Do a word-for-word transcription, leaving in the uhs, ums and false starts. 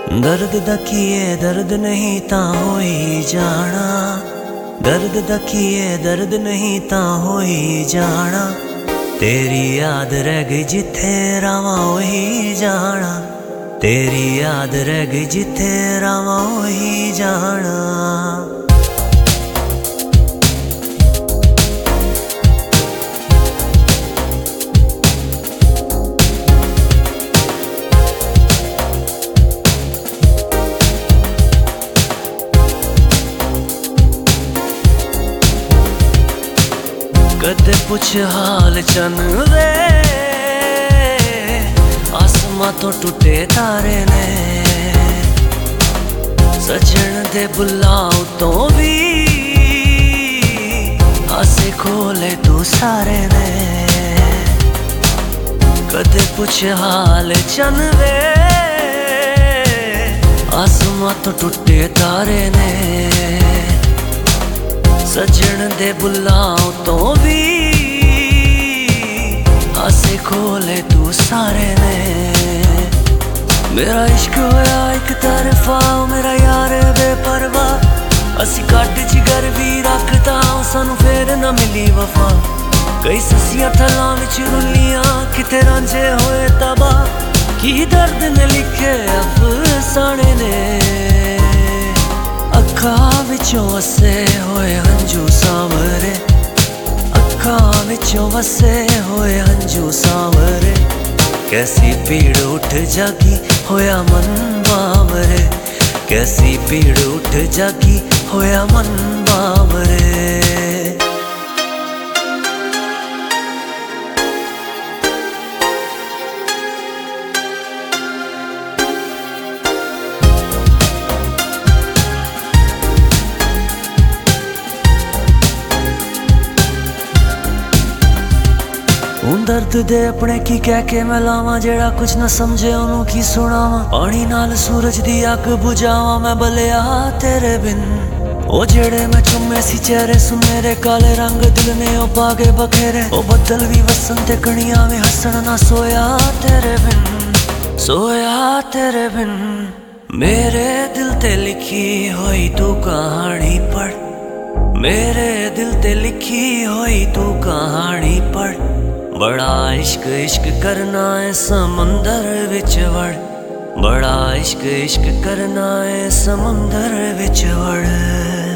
दर्द दखिए दर्द नहीं ता हो ही जाना, दर्द दखिए दर्द नहीं ता हो ही जाना। तेरी याद रह गई जिथे रावा वही जाना, तेरी याद रह गई जिथे रावा वही जाना। कदे पुछ हाल चन वे आसमां तो टूटे तारे ने, सजन दे बुलाओ तो भी आसे खोले तू सारे ने। कदे पुछ हाल चन वे आसमां तो टूटे तारे ने, सजन दे बुलाओ तो भी आसे खोले तू सारे ने। मेरा इश्क होया एक तरफा मेरा यार बेपरवाह, असी घट जिगर भी रखता सानू फिर न मिली वफा। कई ससियां थलां विच रुलियां किते रांझे होए तबाह, की दर्द ने लिखे अफसाने ने। अखां विचों वसे होए हंझू सांवरे, अखां विचों वसे होए हंझू सांवरे। कैसी पीड़ उठ जागी होया मन बावरे, कैसी पीड़ उठ जागी होया मन बावरे। हूं दर्द दे अपने की कह के मैं लावां, जेड़ा कुछ न समझे ओनू की सुनावां। पानी नाल सूरज दी अग बुझावां मैं बलिया तेरे बिन। ओ जेड़े मैं चुमे सी चेहरे सुनहरे काले रंग दिल ने ओ पागे बखेरे। ओ बदल भी वसन ते कणियां में हसन ना सोया तेरे बिन, सोया तेरे बिन। मेरे दिल ते लिखी होई तू कहानी पढ़, मेरे दिल ते लिखी होई तू कहानी पढ़। बड़ा इश्क इश्क करना है समंदर विच वड़, बड़ा इश्क इश्क करना है समंदर विच वड़।